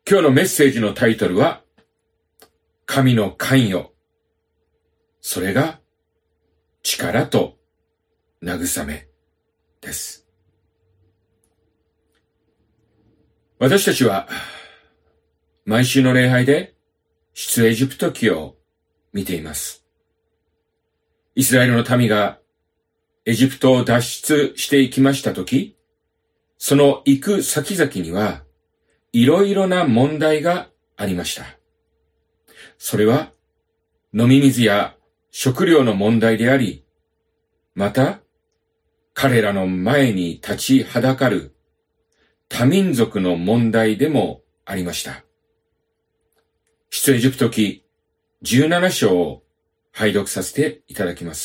今日のメッセージのタイトルは、神の関与。それが力と慰めです。私たちは毎週の礼拝で出エジプト記を見ています。イスラエルの民がエジプトを脱出していきましたとき、その行く先々にはいろいろな問題がありました。それは飲み水や食料の問題であり、また彼らの前に立ちはだかる多民族の問題でもありました。出エジプト記17章を拝読させていただきます。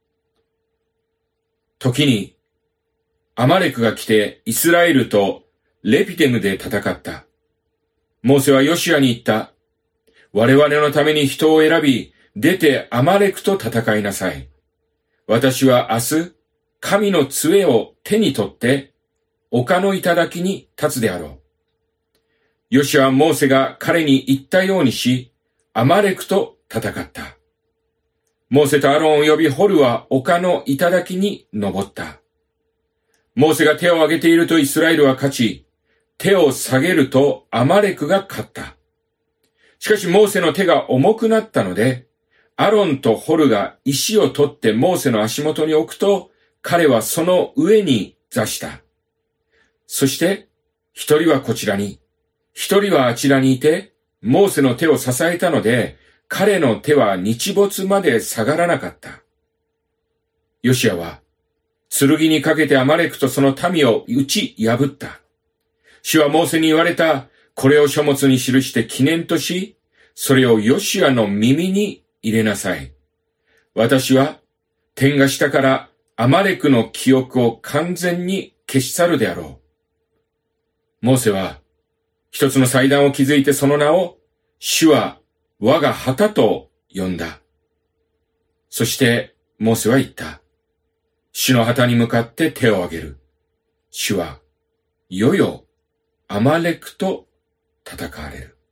時にアマレクが来てイスラエルとレピテムで戦った。モーセはヨシュアに言った。我々のために人を選び、出てアマレクと戦いなさい。私は明日、神の杖を手に取って、丘の頂に立つであろう。ヨシュアはモーセが彼に言ったようにし、アマレクと戦った。モーセとアロンを呼び、ホルは丘の頂に登った。モーセが手を挙げているとイスラエルは勝ち、手を下げるとアマレクが勝った。しかしモーセの手が重くなったので、アロンとホルが石を取ってモーセの足元に置くと、彼はその上に座した。そして、一人はこちらに、一人はあちらにいて、モーセの手を支えたので、彼の手は日没まで下がらなかった。ヨシアは、剣にかけてアマレクとその民を打ち破った。主はモーセに言われた、これを書物に記して記念とし、それをヨシュアの耳に入れなさい。私は天が下からアマレクの記憶を完全に消し去るであろう。モーセは一つの祭壇を築いてその名を主は我が旗と呼んだ。そしてモーセは言った。主の旗に向かって手を挙げる。主はよよアマレクと戦われる。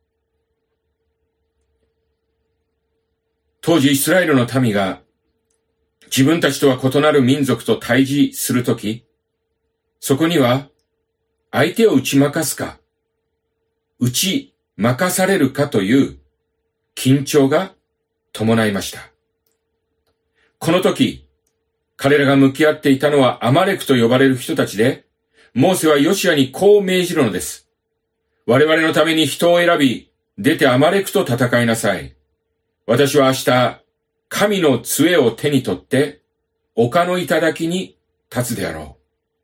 当時イスラエルの民が自分たちとは異なる民族と対峙するとき、そこには相手を打ち負かすか、打ち負かされるかという緊張が伴いました。この時、彼らが向き合っていたのはアマレクと呼ばれる人たちで、モーセはヨシュアにこう命じるのです。我々のために人を選び、出てアマレクと戦いなさい。私は明日、神の杖を手に取って、丘の頂に立つであろう。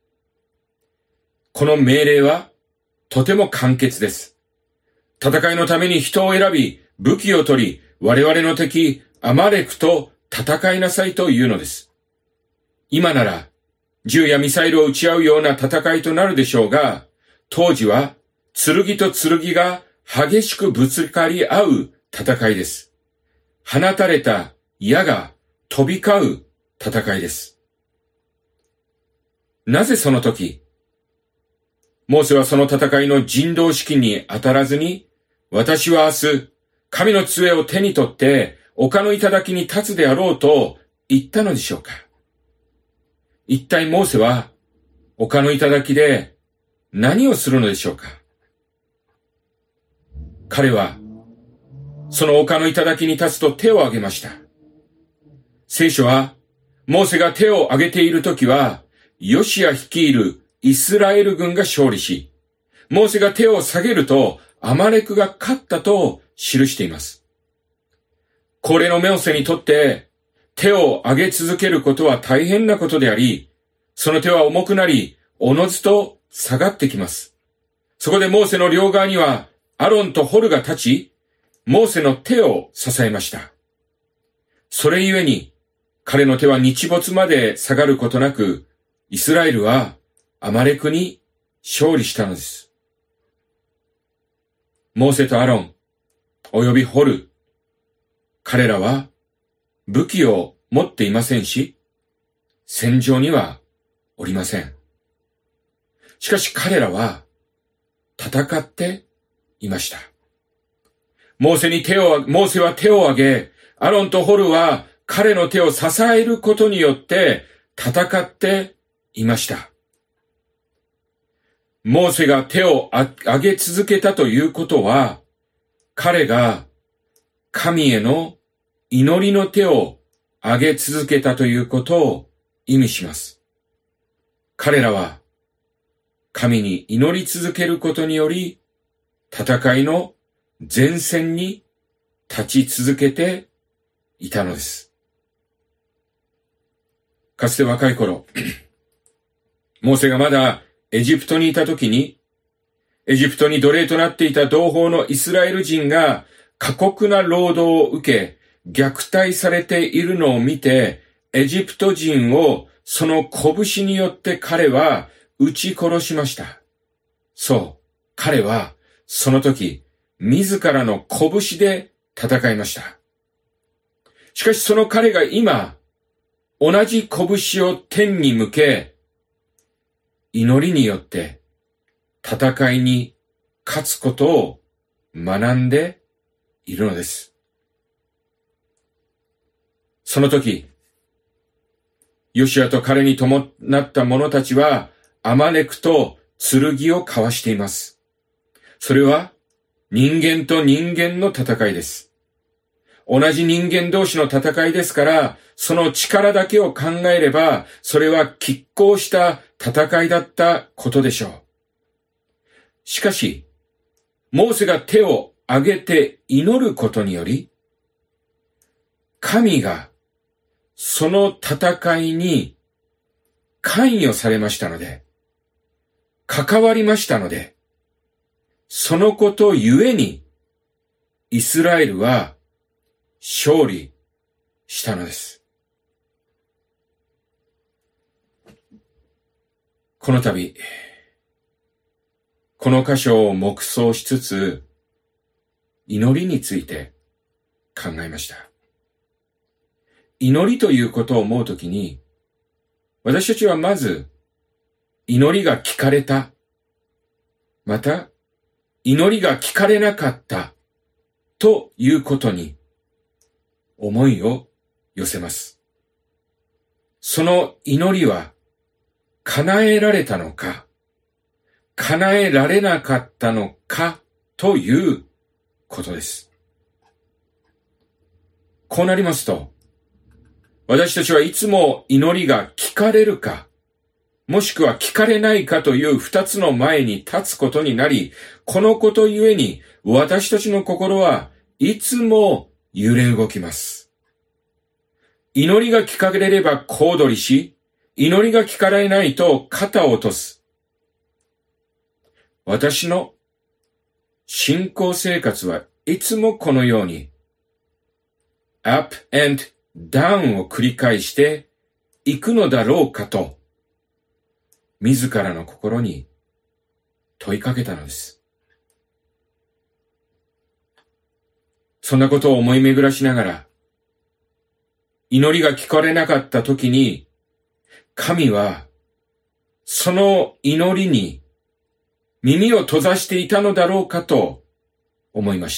この命令は、とても簡潔です。戦いのために人を選び、武器を取り、我々の敵、アマレクと戦いなさいというのです。今なら、銃やミサイルを撃ち合うような戦いとなるでしょうが、当時は、剣と剣が激しくぶつかり合う戦いです。放たれた矢が飛び交う戦いです。なぜその時、モーセはその戦いの人道指揮に当たらずに、私は明日、神の杖を手に取って丘の頂に立つであろうと言ったのでしょうか。一体モーセは丘の頂で何をするのでしょうか。彼はその丘の頂に立つと手を挙げました。聖書はモーセが手を挙げているときはヨシア率いるイスラエル軍が勝利し、モーセが手を下げるとアマレクが勝ったと記しています。高齢のモーセにとって手を挙げ続けることは大変なことであり、その手は重くなり、おのずと下がってきます。そこでモーセの両側にはアロンとホルが立ち、モーセの手を支えました。それゆえに、彼の手は日没まで下がることなく、イスラエルはアマレクに勝利したのです。モーセとアロン、およびホル、彼らは武器を持っていませんし、戦場にはおりません。しかし彼らは戦っていました。モーセは手を挙げ、アロンとホルは彼の手を支えることによって戦っていました。モーセが手を上げ続けたということは、彼が神への祈りの手を上げ続けたということを意味します。彼らは神に祈り続けることにより、戦いの前線に立ち続けていたのです。かつて若い頃、モーセがまだエジプトにいた時に、エジプトに奴隷となっていた同胞のイスラエル人が過酷な労働を受け、虐待されているのを見て、エジプト人をその拳によって彼は撃ち殺しました。そう、彼はその時、自らの拳で戦いました。しかしその彼が今、同じ拳を天に向け、祈りによって戦いに勝つことを学んでいるのです。その時、ヨシュアと彼に伴った者たちはアマレクと剣を交わしています。それは人間と人間の戦いです。同じ人間同士の戦いですから、その力だけを考えれば、それは拮抗した戦いだったことでしょう。しかし、モーセが手を挙げて祈ることにより、神がその戦いに関与されましたので、関わりましたので、そのことゆえに、イスラエルは勝利したのです。この度、この箇所を黙想しつつ、祈りについて考えました。祈りということを思うときに、私たちはまず、祈りが聞かれた。また、祈りが聞かれなかった。ということに、思いを寄せます。その祈りは、叶えられたのか、叶えられなかったのか、ということです。こうなりますと、私たちはいつも祈りが聞かれるか、もしくは聞かれないかという二つの前に立つことになり、このことゆえに私たちの心はいつも揺れ動きます。祈りが聞かれれば小躍りし、祈りが聞かれないと肩を落とす。私の信仰生活はいつもこのように、up and down を繰り返していくのだろうかと、自らの心に問いかけたのです。そんなことを思い巡らしながら、祈りが聞かれなかった時に、神はその祈りに耳を閉ざしていたのだろうかと思いました。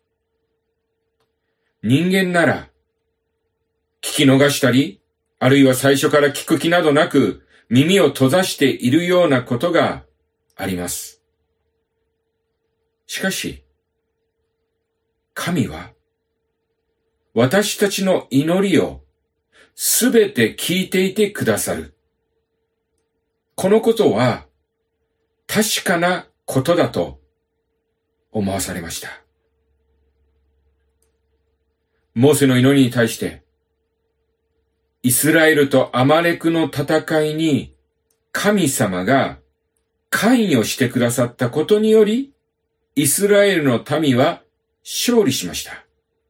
人間なら聞き逃したり、あるいは最初から聞く気などなく耳を閉ざしているようなことがあります。しかし、神は私たちの祈りをすべて聞いていてくださる。このことは確かなことだと思わされました。モーセの祈りに対して、イスラエルとアマレクの戦いに神様が関与してくださったことにより、イスラエルの民は勝利しました。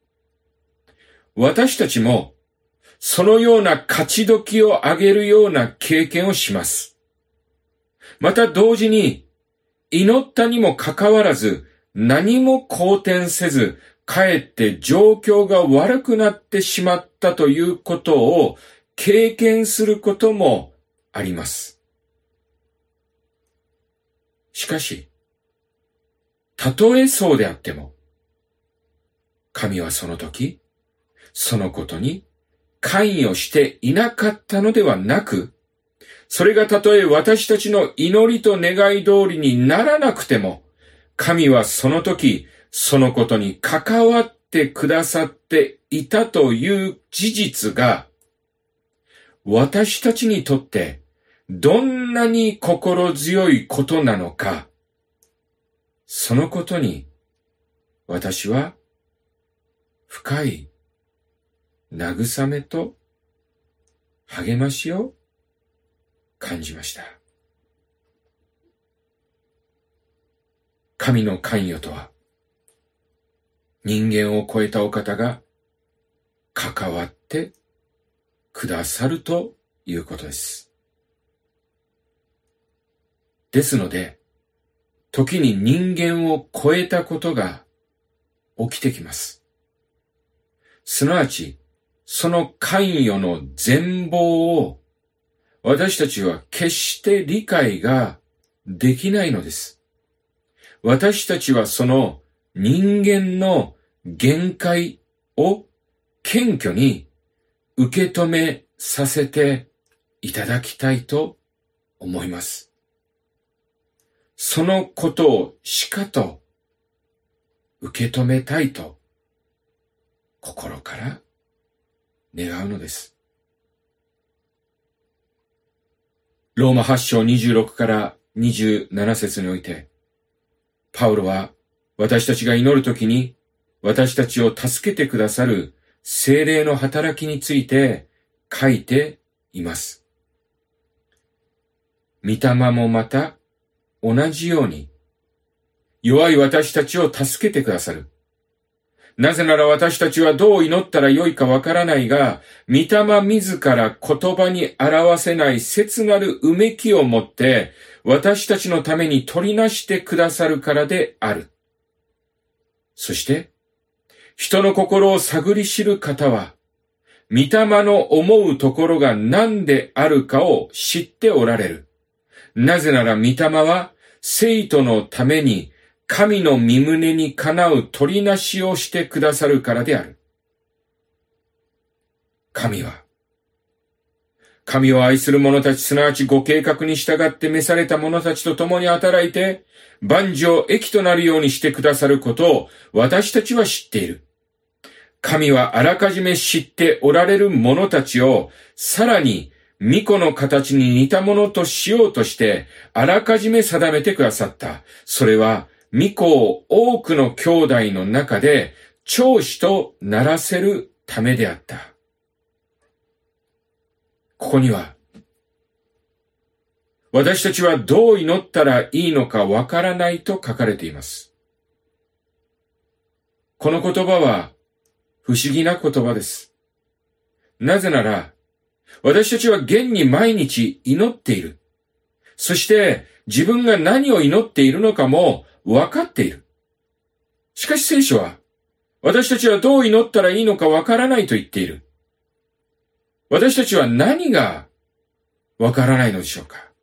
私たちもそのような勝ち時を上げるような経験をします。また同時に、祈ったにもかかわらず何も好転せず、かえって状況が悪くなってしまったということを経験することもあります。しかし、 たとえそうであっても、神はその時、そのことに関与していなかったのではなく、それがたとえ私たちの祈りと願い通りにならなくても、神はその時、そのことに関わってくださっていたという事実が、私たちにとってどんなに心強いことなのか、そのことに私は深い慰めと励ましを感じました。神の関与とは、人間を超えたお方が関わってくださるということです。ですので、時に人間を超えたことが起きてきます。すなわち、その関与の全貌を私たちは決して理解ができないのです。私たちはその人間の限界を謙虚に受け止めさせていただきたいと思います。そのことをしかと受け止めたいと心から願うのです。ローマ8章26から27節において、パウロは私たちが祈るときに私たちを助けてくださる聖霊の働きについて書いています。御霊もまた同じように弱い私たちを助けてくださる。なぜなら私たちはどう祈ったらよいかわからないが、御霊自ら言葉に表せない切なるうめきをもって私たちのために取りなしてくださるからである。そして、人の心を探り知る方は、御霊の思うところが何であるかを知っておられる。なぜなら御霊は生徒のために神の御胸にかなう取りなしをしてくださるからである。神を愛する者たち、すなわちご計画に従って召された者たちと共に働いて、万事益となるようにしてくださることを私たちは知っている。神はあらかじめ知っておられる者たちを、さらに御子の形に似たものとしようとして、あらかじめ定めてくださった。それは、御子を多くの兄弟の中で長子とならせるためであった。ここには、私たちはどう祈ったらいいのかわからないと書かれています。この言葉は不思議な言葉です。なぜなら、私たちは現に毎日祈っている。そして自分が何を祈っているのかも分かっている。しかし聖書は、私たちはどう祈ったらいいのかわからないと言っている。私たちは何がわからないのでしょうか。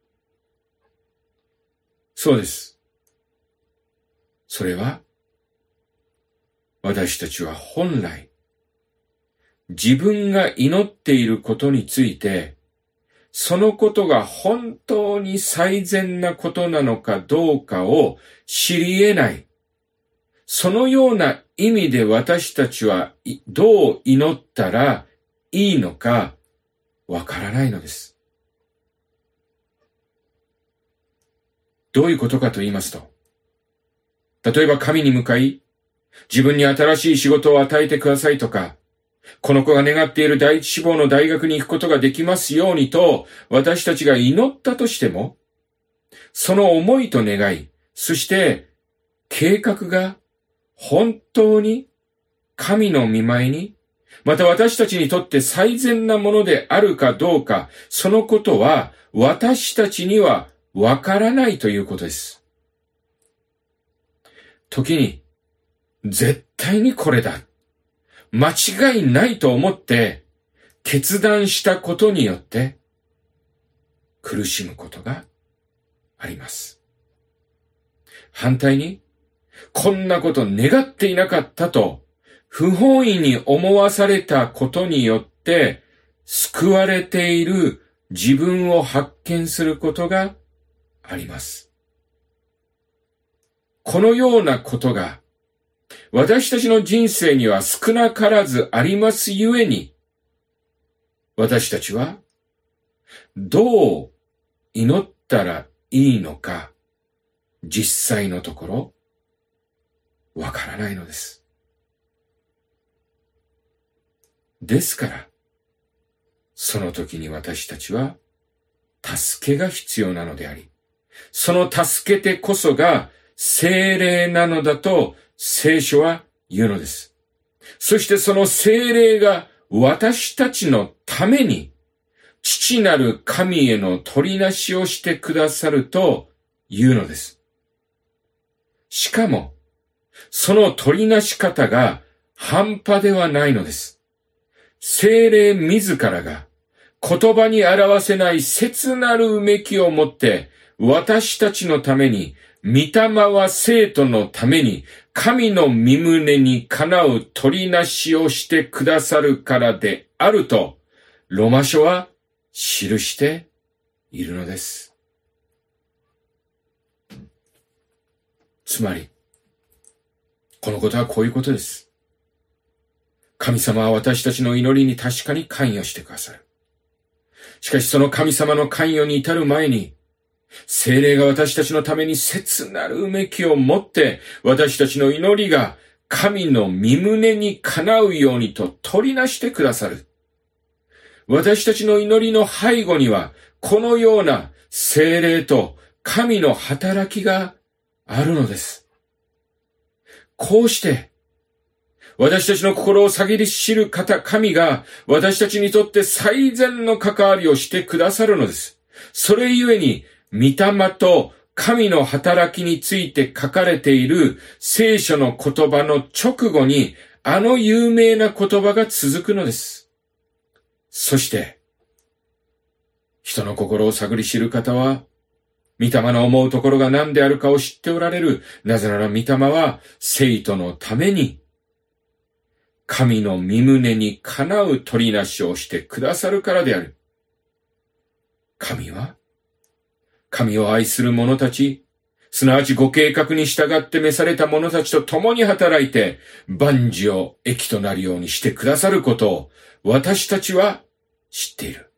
そうです。それは、私たちは本来、自分が祈っていることについて、そのことが本当に最善なことなのかどうかを知り得ない。そのような意味で私たちはどう祈ったらいいのかわからないのです。どういうことかと言いますと、例えば神に向かい、自分に新しい仕事を与えてくださいとか、この子が願っている第一志望の大学に行くことができますようにと私たちが祈ったとしても、その思いと願い、そして計画が本当に神の御前に、また私たちにとって最善なものであるかどうか、そのことは私たちにはわからないということです。時に、絶対にこれだ。間違いないと思って決断したことによって苦しむことがあります。反対に、 こんなこと願っていなかったと、不本意に思わされたことによって、救われている自分を発見することがあります。このようなことが、私たちの人生には少なからずありますゆえに、私たちは、どう祈ったらいいのか、実際のところ、わからないのです。ですから、その時に私たちは、助けが必要なのであり、その助けてこそが聖霊なのだと聖書は言うのです。そしてその聖霊が私たちのために、父なる神への取りなしをしてくださるというのです。しかも、その取りなし方が半端ではないのです。聖霊自らが言葉に表せない切なるうめきをもって私たちのために、御霊は生徒のために神の御胸にかなう取りなしをしてくださるからであると、ロマ書は記しているのです。つまり、このことはこういうことです。神様は私たちの祈りに確かに関与してくださる。しかしその神様の関与に至る前に、聖霊が私たちのために切なるうめきを持って、私たちの祈りが神の御胸にかなうようにと取りなしてくださる。私たちの祈りの背後には、このような聖霊と神の働きがあるのです。こうして、私たちの心を探り知る方、神が私たちにとって最善の関わりをしてくださるのです。それゆえに、御霊と神の働きについて書かれている聖書の言葉の直後に、あの有名な言葉が続くのです。そして、人の心を探り知る方は、御霊の思うところが何であるかを知っておられる。なぜなら御霊は生徒のために、神の御胸にかなう取りなしをしてくださるからである。神は、神を愛する者たち、すなわちご計画に従って召された者たちと共に働いて、万事を益となるようにしてくださることを、私たちは知っている。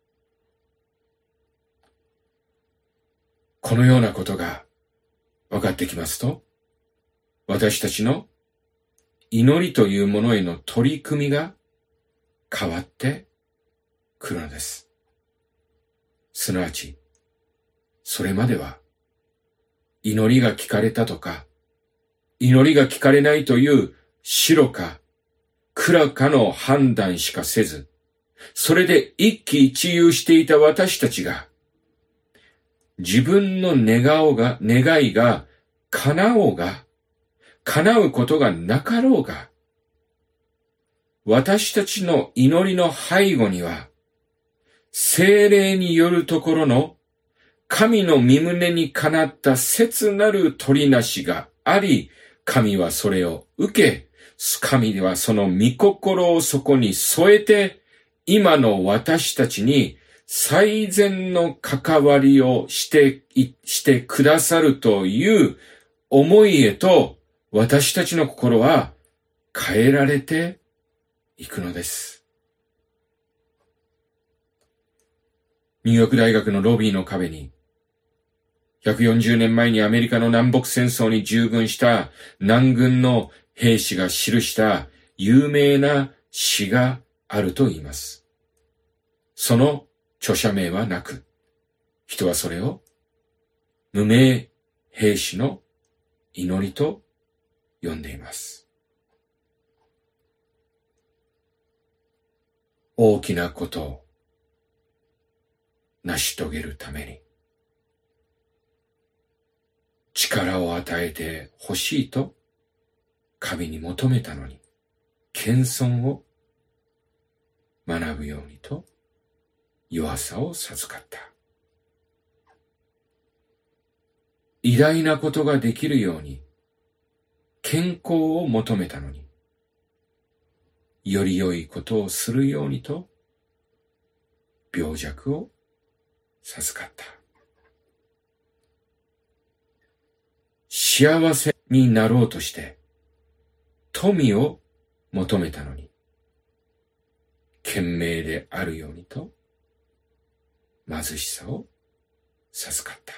このようなことが分かってきますと、私たちの祈りというものへの取り組みが変わってくるのです。すなわち、それまでは祈りが聞かれたとか、祈りが聞かれないという白か暗かの判断しかせず、それで一喜一憂していた私たちが、自分の願いが叶おうが、叶うことがなかろうが、私たちの祈りの背後には、聖霊によるところの神の御胸にかなった切なる取りなしがあり、神はそれを受け、神はその御心をそこに添えて、今の私たちに最善の関わりをしてくださるという思いへと、私たちの心は変えられていくのです。ニューヨーク大学のロビーの壁に、140年前にアメリカの南北戦争に従軍した南軍の兵士が記した有名な詩があると言います。その著者名はなく、人はそれを無名兵士の祈りと呼んでいます。大きなことを成し遂げるために力を与えてほしいと神に求めたのに、謙遜を学ぶようにと弱さを授かった。偉大なことができるように健康を求めたのに、より良いことをするようにと、病弱を授かった。幸せになろうとして、富を求めたのに、賢明であるようにと、貧しさを授かった。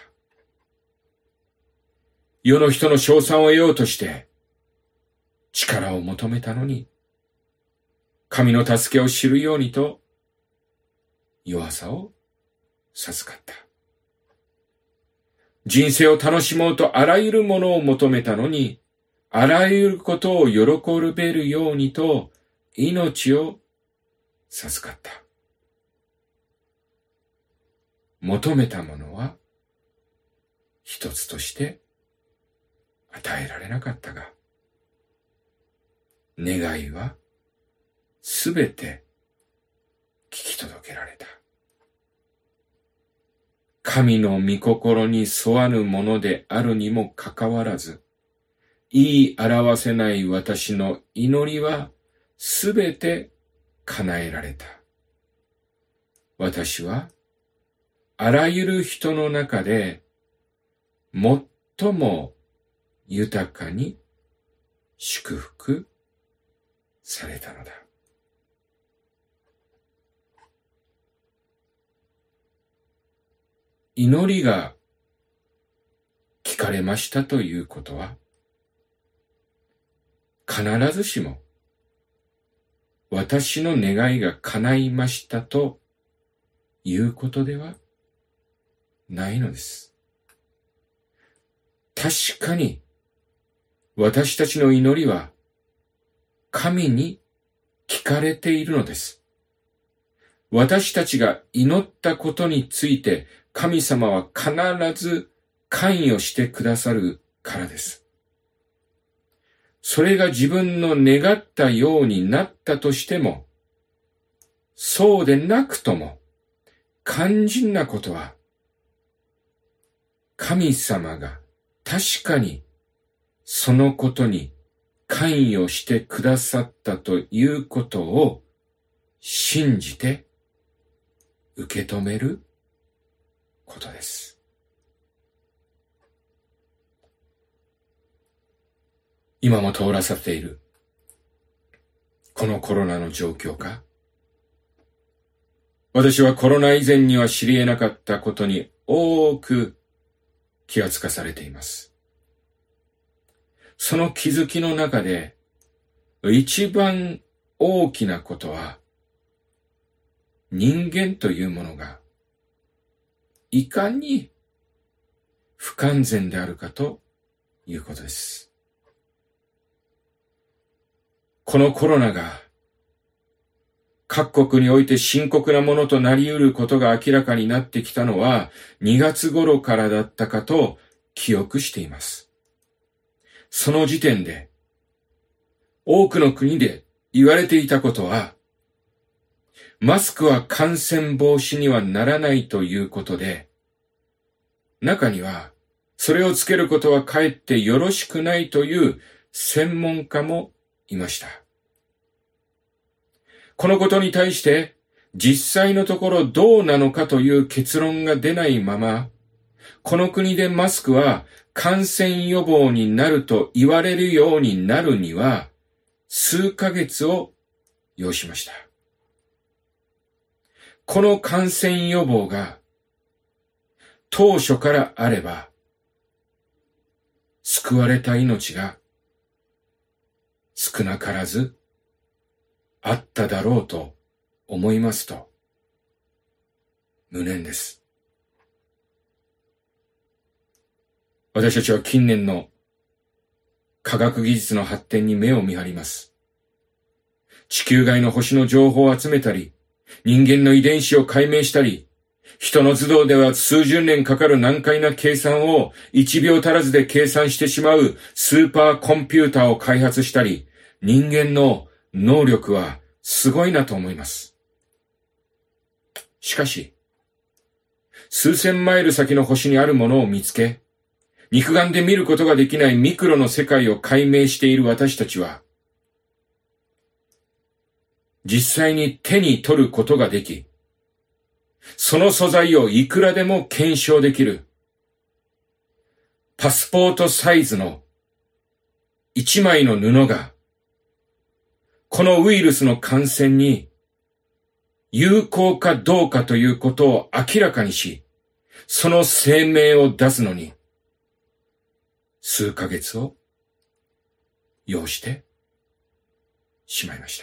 世の人の称賛を得ようとして、力を求めたのに、神の助けを知るようにと、弱さを授かった。人生を楽しもうとあらゆるものを求めたのに、あらゆることを喜べるようにと、命を授かった。求めたものは、一つとして与えられなかったが、願いはすべて聞き届けられた。神の御心に沿わぬものであるにもかかわらず、言い表せない私の祈りはすべて叶えられた。私はあらゆる人の中で最も豊かに祝福されたのだ。祈りが聞かれましたということは、必ずしも私の願いが叶いましたということではないのです。確かに私たちの祈りは神に聞かれているのです。私たちが祈ったことについて神様は必ず関与してくださるからです。それが自分の願ったようになったとしても、そうでなくとも、肝心なことは、神様が確かにそのことに関与してくださったということを信じて受け止めることです。今も通らされているこのコロナの状況か、私はコロナ以前には知り得なかったことに多く気がつかされています。その気づきの中で一番大きなことは、人間というものがいかに不完全であるかということです。このコロナが各国において深刻なものとなり得ることが明らかになってきたのは2月頃からだったかと記憶しています。その時点で多くの国で言われていたことは、マスクは感染防止にはならないということで、中にはそれをつけることはかえってよろしくないという専門家もいました。このことに対して実際のところどうなのかという結論が出ないまま、この国でマスクは感染予防になると言われるようになるには数ヶ月を要しました。この感染予防が当初からあれば、救われた命が少なからずあっただろうと思いますと、無念です。私たちは近年の科学技術の発展に目を見張ります。地球外の星の情報を集めたり、人間の遺伝子を解明したり、人の頭脳では数十年かかる難解な計算を1秒足らずで計算してしまうスーパーコンピューターを開発したり、人間の能力はすごいなと思います。しかし、数千マイル先の星にあるものを見つけ、 肉眼で見ることができないミクロの世界を解明している私たちは、実際に手に取ることができ、その素材をいくらでも検証できる、パスポートサイズの一枚の布が、このウイルスの感染に有効かどうかということを明らかにし、その声明を出すのに、数ヶ月を要してしまいました。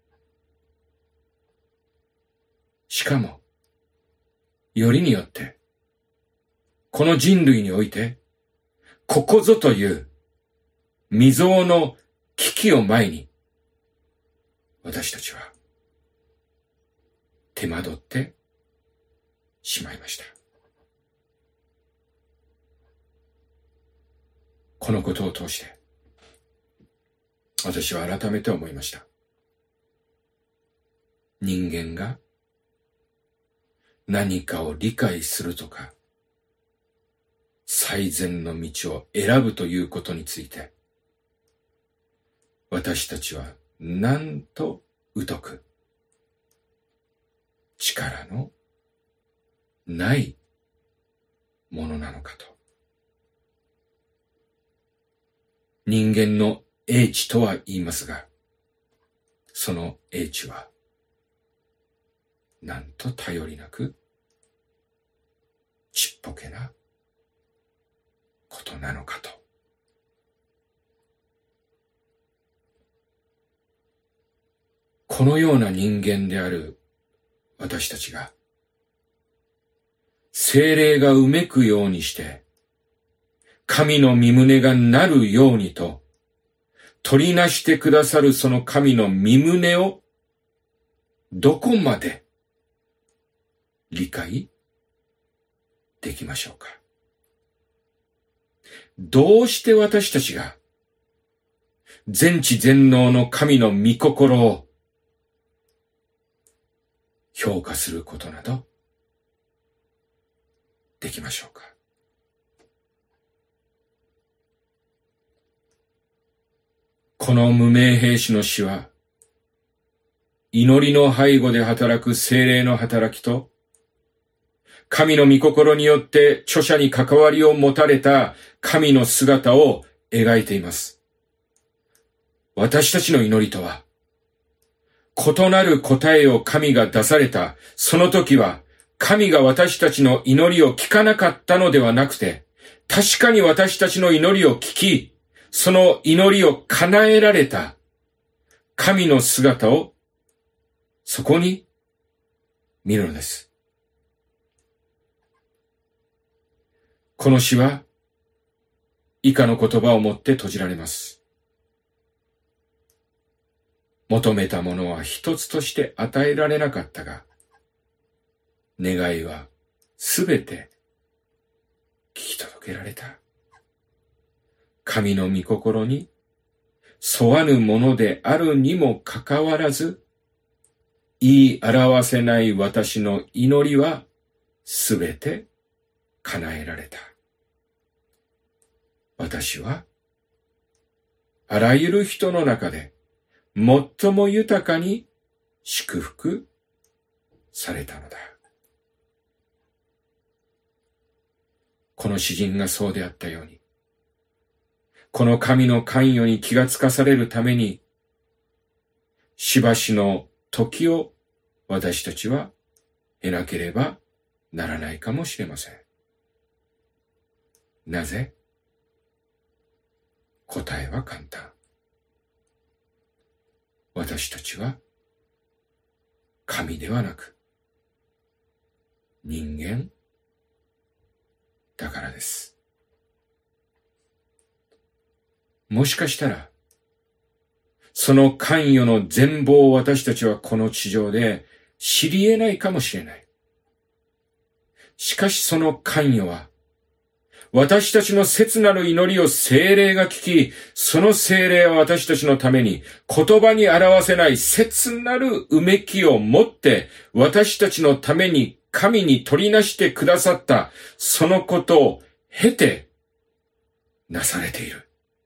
しかも、よりによって、この人類において、ここぞという未曾有の危機を前に、私たちは手間取ってしまいました。このことを通して、私は改めて思いました。人間が何かを理解するとか、最善の道を選ぶということについて、私たちはなんと疎く、力のないものなのかと。人間の英知とは言いますが、その英知は、なんと頼りなく、ちっぽけなことなのかと。このような人間である私たちが、聖霊がうめくようにして、神の御胸がなるようにと、取りなしてくださるその神の御胸を、どこまで理解できましょうか。どうして私たちが、全知全能の神の御心を、評価することなどできましょうか。この無名兵士の死は、祈りの背後で働く聖霊の働きと、神の御心によって著者に関わりを持たれた神の姿を描いています。私たちの祈りとは、異なる答えを神が出された、その時は、神が私たちの祈りを聞かなかったのではなくて、確かに私たちの祈りを聞き、その祈りを叶えられた神の姿をそこに見るのです。この詩は以下の言葉をもって閉じられます。求めたものは一つとして与えられなかったが、願いはすべて聞き届けられた。神の御心に沿わぬものであるにもかかわらず、言い表せない私の祈りはすべて叶えられた。私はあらゆる人の中で最も豊かに祝福されたのだ。この詩人がそうであったように、この神の関与に気がつかされるために、しばしの時を私たちは得なければならないかもしれません。なぜ？答えは簡単。私たちは神ではなく人間だからです。もしかしたらその関与の全貌を私たちはこの地上で知り得ないかもしれない。しかしその関与は私たちの切なる祈りを聖霊が聞き、その聖霊は私たちのために言葉に表せない切なるうめきを持って私たちのために神に取りなしてくださったそのことを経てなされている。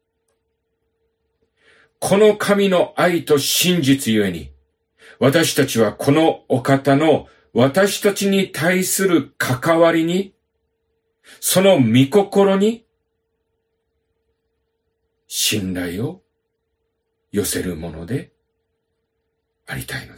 この神の愛と真実ゆえに、私たちはこのお方の私たちに対する関わりに、その御心に、信頼を寄せるものでありたいのです。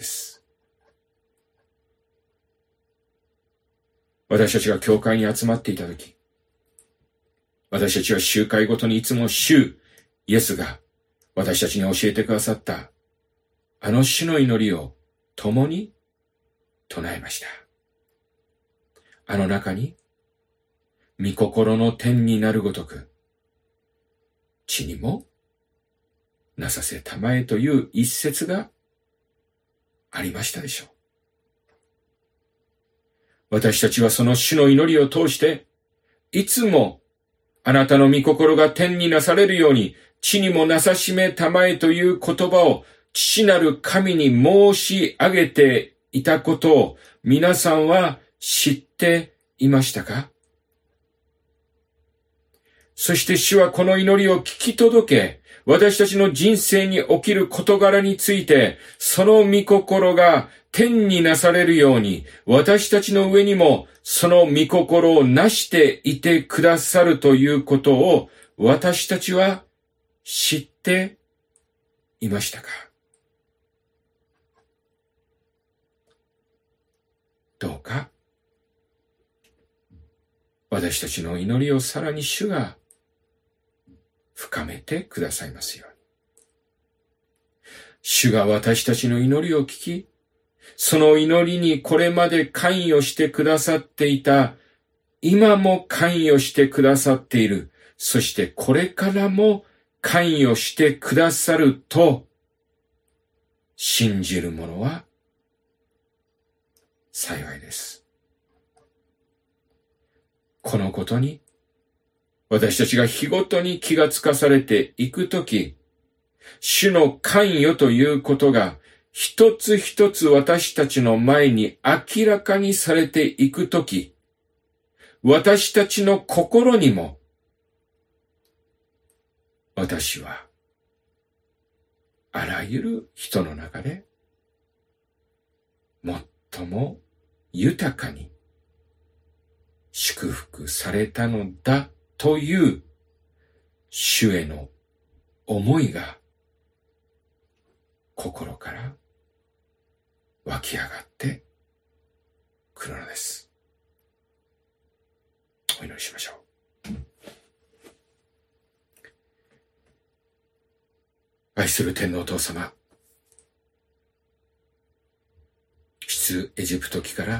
私たちが教会に集まっていたとき、私たちは集会ごとにいつも主イエスが私たちに教えてくださったあの主の祈りを共に唱えました。あの中に御心の天になるごとく地にもなさせたまえという一節がありましたでしょう。私たちはその主の祈りを通していつもあなたの御心が天になされるように地にもなさしめたまえという言葉を父なる神に申し上げていたことを皆さんは知っていましたか？そして主はこの祈りを聞き届け、私たちの人生に起きる事柄について、その御心が天になされるように、私たちの上にもその御心をなしていてくださるということを私たちは知っていましたか？どうか私たちの祈りをさらに主が深めてくださいますように。主が私たちの祈りを聞き、その祈りにこれまで関与してくださっていた、今も関与してくださっている、そしてこれからも関与してくださると信じる者は幸いです。このことに私たちが日ごとに気がつかされていくとき、主の関与ということが一つ一つ私たちの前に明らかにされていくとき、私たちの心にも、私はあらゆる人の中で最も豊かに祝福されたのだという主への思いが心から湧き上がってくるのです。お祈りしましょう。愛する天のお父様、出エジプト記から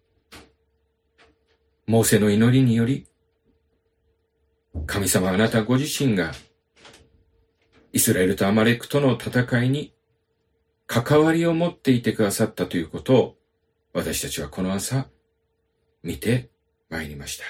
モーセの祈りにより、神様あなたご自身がイスラエルとアマレクとの戦いに関わりを持っていてくださったということを私たちはこの朝見てまいりました。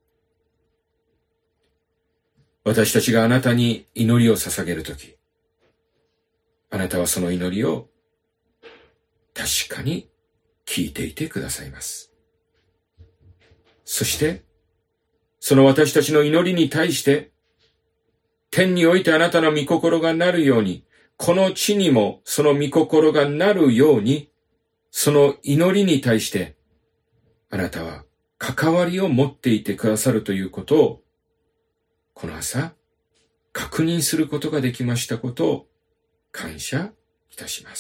私たちがあなたに祈りを捧げるとき、あなたはその祈りを確かに聞いていてくださいます。そしてその私たちの祈りに対して、天においてあなたの御心がなるように、この地にもその御心がなるように、その祈りに対して、あなたは関わりを持っていてくださるということを、この朝、確認することができましたことを感謝いたします。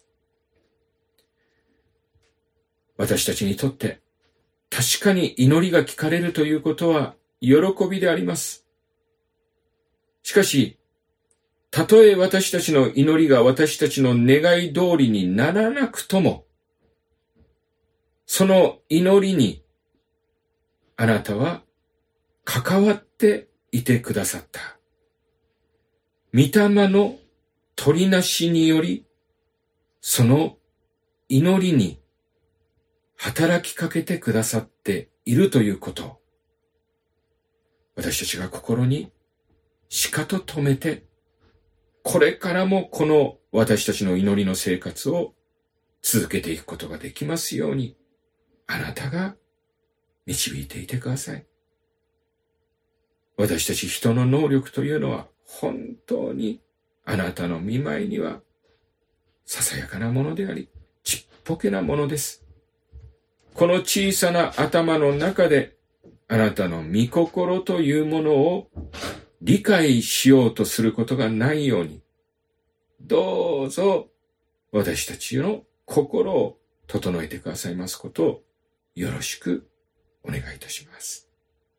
私たちにとって、確かに祈りが聞かれるということは喜びであります。しかし、たとえ私たちの祈りが私たちの願い通りにならなくとも、その祈りにあなたは関わっていてくださった。御霊の取りなしにより、その祈りに働きかけてくださっているということを、私たちが心にしかと留めて、これからもこの私たちの祈りの生活を続けていくことができますように、あなたが導いていてください。 私たち人の能力というのは本当にあなたの御前にはささやかなものであり、ちっぽけなものです。この小さな頭の中であなたの御心というものを理解しようとすることがないように、どうぞ私たちの心を整えてくださいますことをよろしくお願いいたします。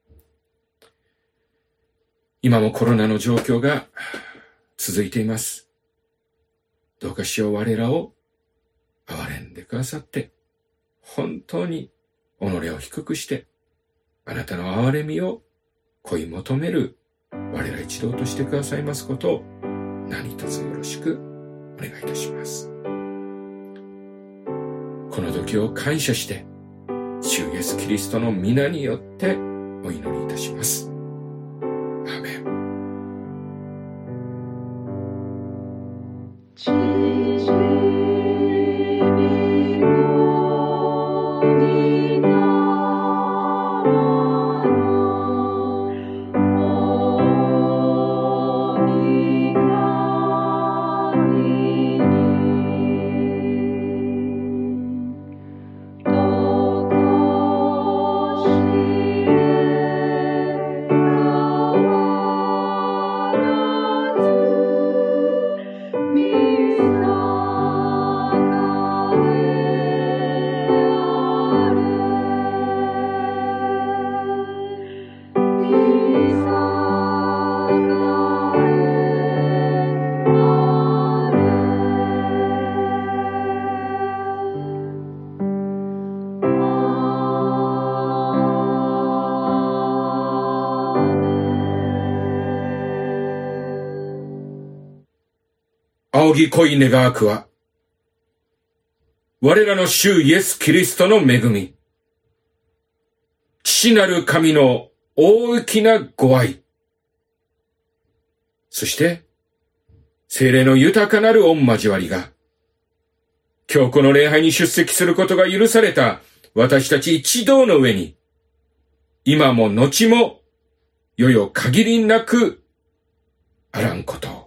今もコロナの状況が続いています。どうか主よ、我らを憐れんでくださって、本当に己を低くして、あなたの憐れみを恋求める我ら一同としてくださいますことを何卒よろしくお願いいたします。この時を感謝して、主イエスキリストの皆によってお祈りいたします。アーメン。仰ぎ恋願わくは、我らの主イエスキリストの恵み、父なる神の大きなご愛、そして聖霊の豊かなる御交わりが、今日この礼拝に出席することが許された私たち一同の上に、今も後も、よよ限りなくあらんことを。